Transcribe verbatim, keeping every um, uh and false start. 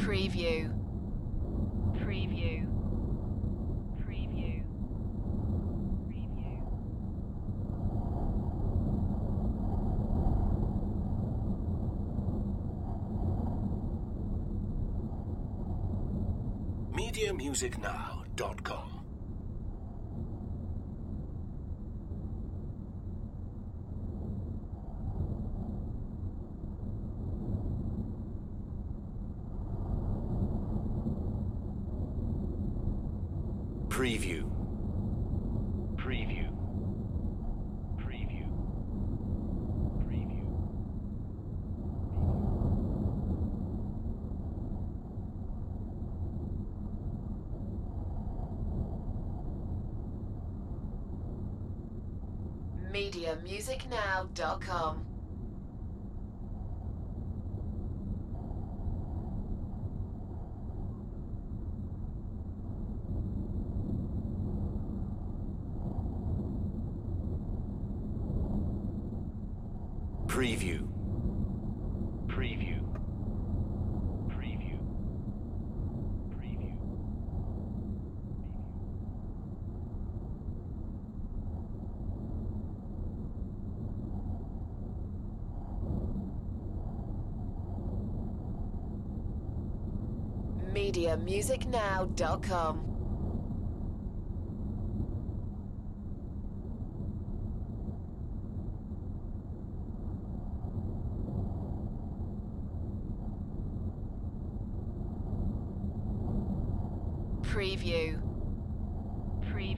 Preview. Preview. Preview. Preview. media music now dot com. Preview. Preview. Preview. Preview. media music now dot com. Preview. Preview. Preview. Preview. media music now dot com. Preview.